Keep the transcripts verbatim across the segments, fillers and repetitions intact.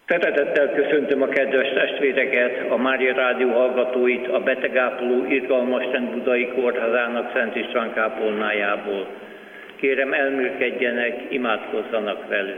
Szeretettel köszöntöm a kedves testvéreket, a Mária Rádió hallgatóit a betegápoló Irgalmas Szent Budai Kórházának Szent István kápolnájából. Kérem, elmélkedjenek, imádkozzanak velük.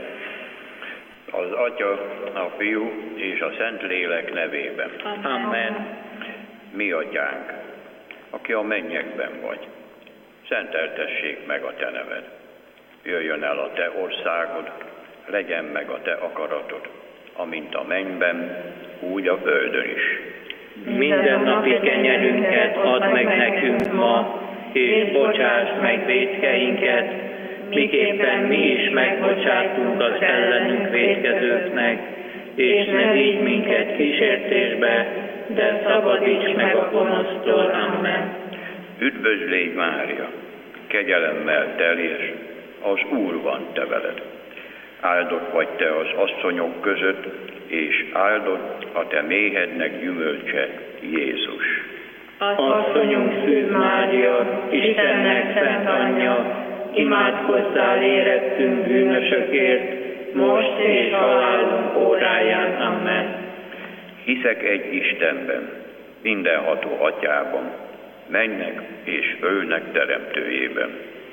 Az Atya, a Fiú és a Szentlélek nevében. Amen. Mi Atyánk, aki a mennyekben vagy, szenteltessék meg a Te neved. Jöjjön el a Te országod, legyen meg a Te akaratod, amint a mennyben, úgy a földön is. Minden napi kenyerünket add meg nekünk ma, és bocsáss meg vétkeinket, miképpen mi is megbocsátunk az ellenünk vétkezőknek, és ne vigy minket kísértésbe, de szabadíts meg a gonosztól. Amen. Üdvözl légy, Mária, kegyelemmel teljes, az Úr van te veled. Áldott vagy te az asszonyok között, és áldott a te méhednek gyümölcse, Jézus. Asszonyunk Szűz Mária, Istennek szent anyja, imádkozzál érettünk bűnösökért, most és halálunk óráján. Amen. Hiszek egy Istenben, mindenható Atyában, mennek és földnek teremtőjében,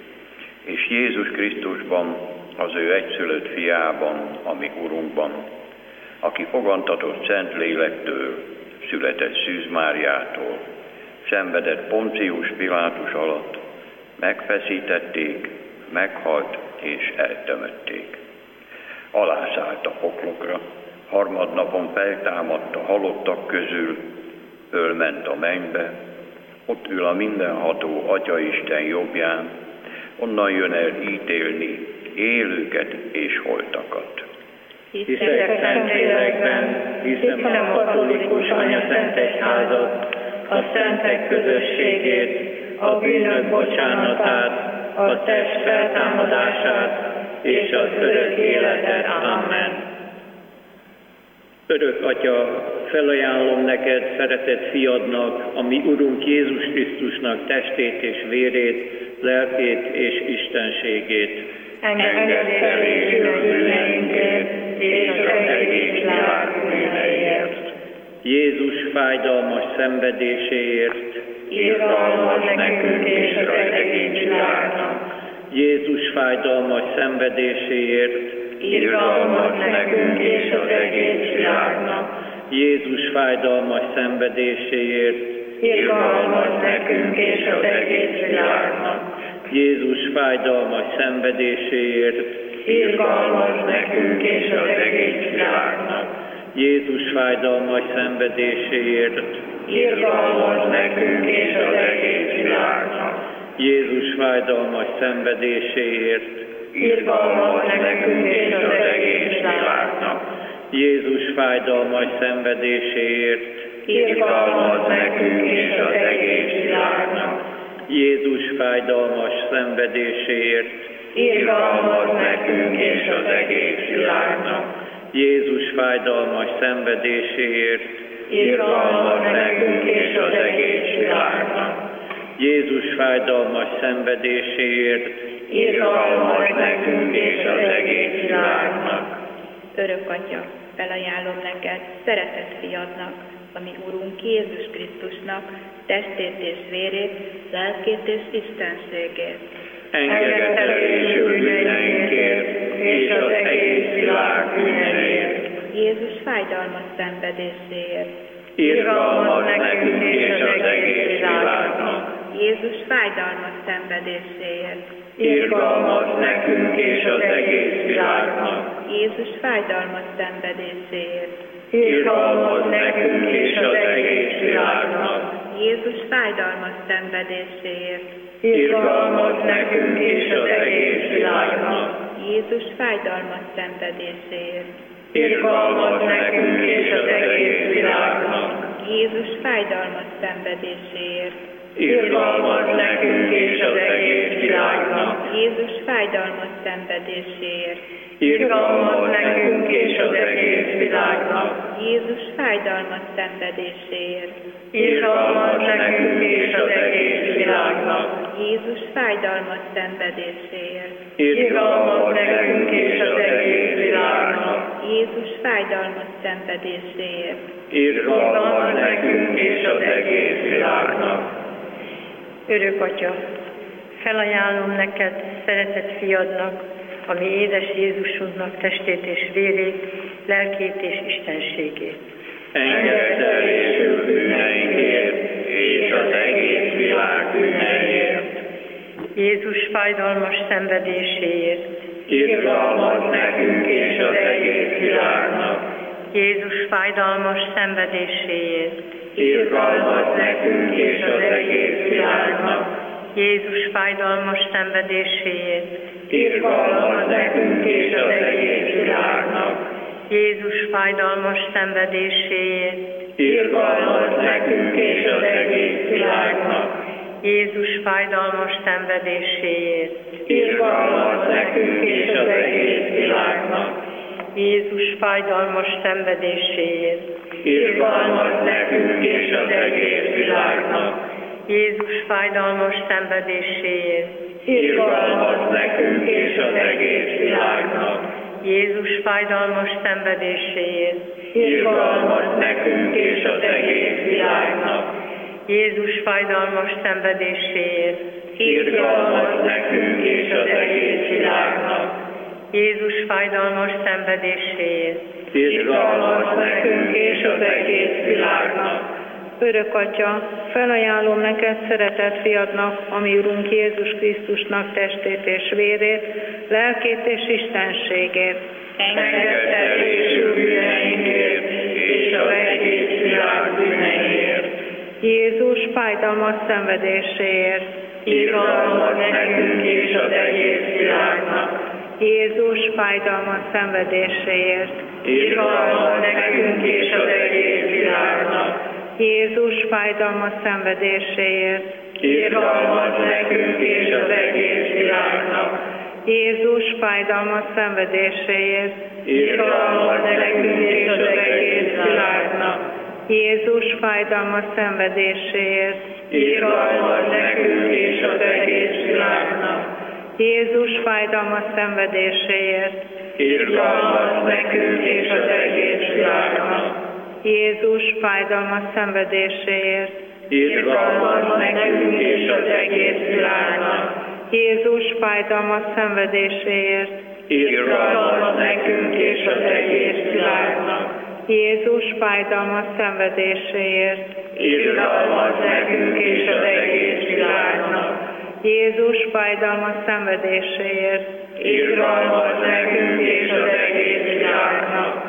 és Jézus Krisztusban, az ő egyszülött fiában, a mi Urunkban, aki fogantatott Szent Lélektől, született Szűz Máriától, szenvedett Poncius Pilátus alatt, megfeszítették, meghalt és eltemették. Alászállt a poklokra, harmadnapon feltámadt a halottak közül, fölment a mennybe, ott ül a mindenható Atyaisten jobbján, onnan jön el ítélni élőket és holtakat. Hiszek Szentlélekben, hiszem a katolikus anyaszentegyházat, a szentek közösségét, a bűnök bocsánatát, a test feltámadását és az örök életet. Amen. Örök Atya, felajánlom neked szeretett fiadnak, a mi Urunk Jézus Krisztusnak testét és vérét, lelkét és istenségét. Engedd el és bűneinkért, és az egész világ bűneiért. Jézus fájdalmas szenvedéséért, irgalmaz nekünk és az egész világnak. Jézus fájdalmas szenvedéséért, irgalmaz nekünk és az egész világnak. Jézus fájdalmas szenvedéséért, irgalmaz nekünk és az egész világnak. Jézus fájdalmas szenvedéséért, irgalmaz nekünk és az egész világnak. Jézus fájdalmas szenvedéséért, irgalmaz nekünk és az egész világnak. Jézus fájdalmas szenvedéséért, irgalmaz nekünk és az egész világnak. Jézus fájdalmas szenvedéséért, irgalmaz nekünk és az egész világnak. Jézus fájdalmas szenvedéséért, irgalmaz nekünk és az egész világnak. Jézus fájdalmas szenvedéséért, irgalmaz nekünk és az egész világnak. Jézus fájdalmas szenvedéséért, irgalmaz nekünk és az egész világnak. Örök Atya, felajánlom neked, szeretett fiadnak, a mi Urunk Jézus Krisztusnak testét és vérét, lelkét és istenségét. Engedd el és bűneinkért, és az egész világ bűneiért. Jézus fájdalmas szenvedéséért, irgalmaz nekünk és az egész világnak. Jézus fájdalmas szenvedéséért, irgalmaz nekünk és az egész világnak. Jézus fájdalmas szenvedéséért, irgalmaz nekünk és az egész világnak. Jézus fájdalmas szenvedéséért, irgalmaz nekünk és az egész világnak. Jézus fájdalmas szenvedéséért, irgalmaz nekünk és az egész világnak. Jézus fájdalmas szenvedéséért, irgalmaz nekünk és az egész világnak. Jézus fájdalmas szenvedéséért, irgalmaz nekünk és az egész világnak. Jézus fájdalmas szenvedéséért, irgalmaz nekünk és az egész világnak. Jézus fájdalmas szenvedéséért, irgalmaz nekünk és az egész világnak. Jézus fájdalmas szenvedéséért. Irgalmaz nekünk és az egész világnak. Örök Atya, felajánlom neked, szeretett fiadnak, a mi édes Jézusunknak testét és vérét, lelkét és istenségét. Engedd el és bűneinkért, és az egész világ bűneiért. Jézus fájdalmas szenvedéséért. Irgalmaz nekünk és az egész világnak. Jézus fájdalmas szenvedéséért. Irgalmaz nekünk és az egész világnak. Jézus fájdalmas szenvedéséért. Irgalmaz nekünk és az egész világnak. Jézus fájdalmas szenvedéséért. Irgalmaz nekünk és az egész világnak. Jézus fájdalmas szenvedéséért. Irgalmaz nekünk és az egész világnak. Jézus fájdalmas szenvedéséért. Irgalmaz nekünk és az egész világnak. Jézus fájdalmas szenvedéséért. Irgalmaz nekünk és az egész világnak. Jézus fájdalmas szenvedéséért. Irgalmaz nekünk és az egész világnak. Jézus fájdalmas szenvedéséért. Irgalmaz nekünk és az egész világnak. Jézus fájdalmas szenvedéséért. Irgalmaz nekünk és az egész világnak. Örök Atya, felajánlom neked szeretett fiadnak, ami Urunk Jézus Krisztusnak testét és vérét, lelkét és istenségét. Engedd el és bűneinkért, és az egész világ bűneiért. Jézus fájdalmas szenvedéséért. Irgalmaz nekünk és az egész világnak. Jézus fájdalmas szenvedéséért. Irgalmaz nekünk és az egész világnak. Jézus fájdalmas szenvedéséért. Irgalmaz nekünk és az egész világnak. Jézus fájdalmas szenvedéséért. Irgalmaz nekünk és az egész világnak. Jézus fájdalmas szenvedéséért. Irgalmaz nekünk és az egész világnak. Jézus fájdalmas szenvedéséért. Irgalmaz nekünk és az egész világnak. Jézus fájdalmas szenvedéséért. Irgalmaz nekünk és az egész világnak. Jézus fájdalmas szenvedéséért. Irgalmaz nekünk és az egész világnak. Jézus fájdalmas szenvedéséért. Irgalmaz nekünk és az egész világnak. Jézus fájdalmas szenvedéséért. Irgalmaz nekünk és az egész világnak.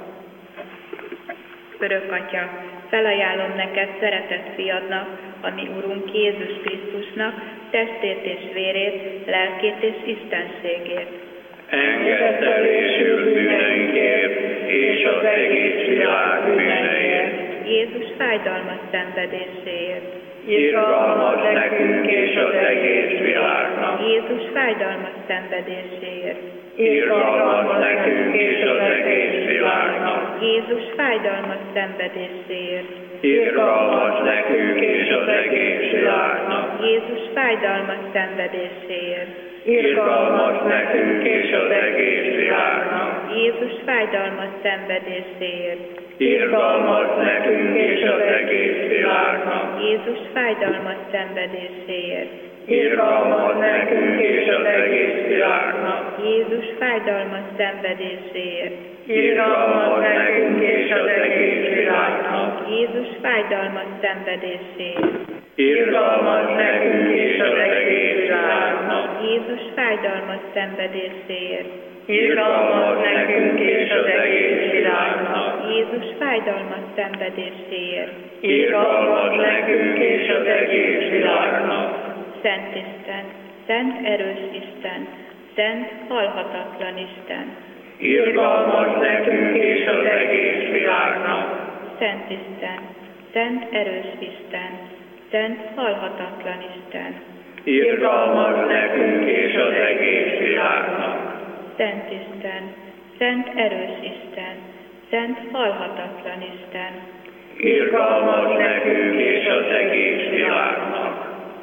Örök Atya, felajánlom neked szeretett fiadnak, ami Urunk Jézus Krisztusnak testét és vérét, lelkét és istenségét. Engedd el és bűneinkért, és az egész világ bűneiért. Jézus fájdalmas szenvedéséért. Irgalmaz nekünk és az egész világnak. Jézus fájdalmas szenvedéséért. Irgalmaz nekünk és az egész világnak. Jézus fájdalmas szenvedéséért. Irgalmaz nekünk és az egész világnak. Jézus fájdalmas szenvedéséért. Irgalmaz nekünk és az egész világnak. Jézus fájdalmas szenvedéséért. Irgalmaz nekünk és az egész világnak. Jézus fájdalmas szenvedéséért. Irgalmaz nekünk és az egész világnak. Jézus fájdalmas szenvedéséért. Irgalmaz nekünk és az egész világnak. Jézus fájdalmas szenvedéséért. Irgalmaz nekünk és az egész világnak. Jézus fájdalmas szenvedéséért. Irgalmaz nekünk és az egész világnak. Jézus fájdalmas szenvedéséért. Irgalmaz nekünk és az egész világnak. Szent Isten, szent erős Isten, szent halhatatlan Isten. Irgalmaz nekünk és az egész világnak. Szent Isten, szent erős Isten, szent halhatatlan Isten. Irgalmaz nekünk és az egész világnak. Szent Isten, szent erős Isten, szent halhatatlan Isten. Irgalmaz nekünk és az egész világnak.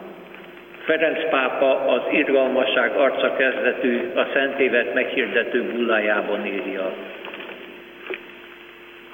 Ferenc pápa az irgalmasság arca kezdetű, a Szentévet meghirdető bullájában írja.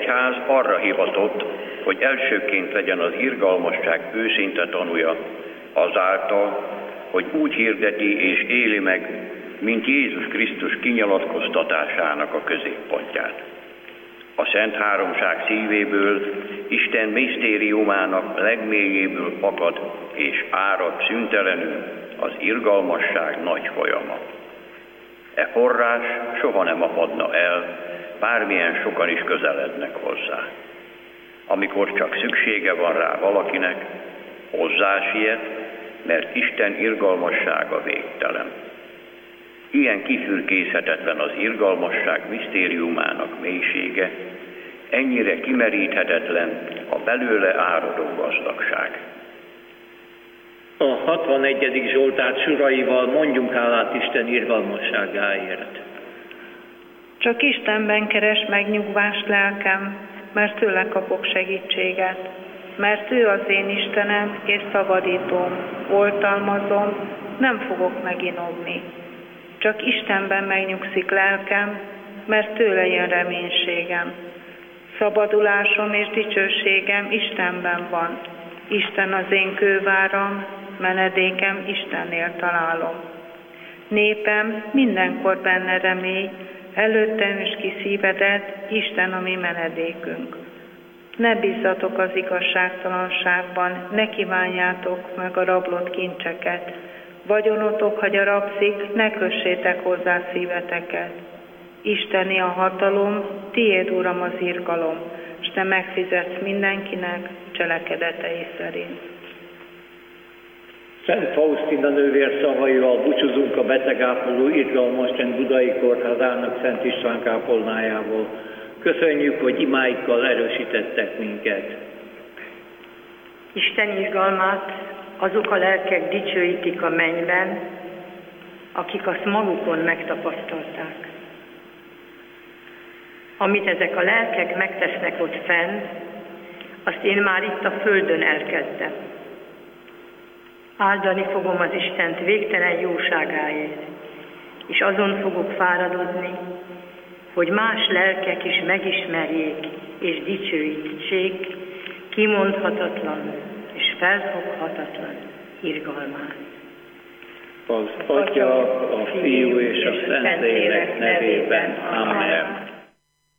egyház arra hivatott, hogy elsőként legyen az irgalmasság őszinte tanúja, azáltal, hogy úgy hirdeti és éli meg, mint Jézus Krisztus kinyilatkoztatásának a középpontját. A Szent Háromság szívéből, Isten misztériumának legmélyéből fakad és árad szüntelenül az irgalmasság nagy folyama. E forrás soha nem apadna el, bármilyen sokan is közelednek hozzá. Amikor csak szüksége van rá valakinek, hozzá siet, mert Isten irgalmassága végtelen. Ilyen kifürkészhetetlen az irgalmasság misztériumának mélysége, ennyire kimeríthetetlen a belőle áradó gazdagság. A hatvannegyedik Zsoltár soraival mondjunk hálát Isten irgalmasságáért. Csak Istenben keres megnyugvást lelkem, mert tőle kapok segítséget, mert ő az én Istenem és szabadítóm, oltalmazom, nem fogok meginovni. Csak Istenben megnyugszik lelkem, mert tőle jön reménységem. Szabadulásom és dicsőségem Istenben van. Isten az én kőváram, menedékem Istennél találom. Népem mindenkor benne remély, előttem is ki szívedet, Isten a mi menedékünk. Ne bízzatok az igazságtalanságban, ne kívánjátok meg a rablott kincseket. Vagyonotok, ha gyarapszik, ne kössétek hozzá szíveteket. Isteni a hatalom, tiéd, Uram, az irgalom, s te megfizetsz mindenkinek cselekedetei szerint. Szent Faustina nővér szavaival búcsúzunk a betegápoló Irgalmas Csend Budai Kórházának Szent István kápolnájából. Köszönjük, hogy imáikkal erősítettek minket. Isten irgalmát azok a lelkek dicsőítik a mennyben, akik azt magukon megtapasztalták. Amit ezek a lelkek megtesznek ott fenn, azt én már itt a földön elkezdtem. Áldani fogom az Istent végtelen jóságáért, és azon fogok fáradozni, hogy más lelkek is megismerjék és dicsőítsék kimondhatatlan és felfoghatatlan irgalmát. Az Atya, a Fiú és a Szentlélek nevében. Amen.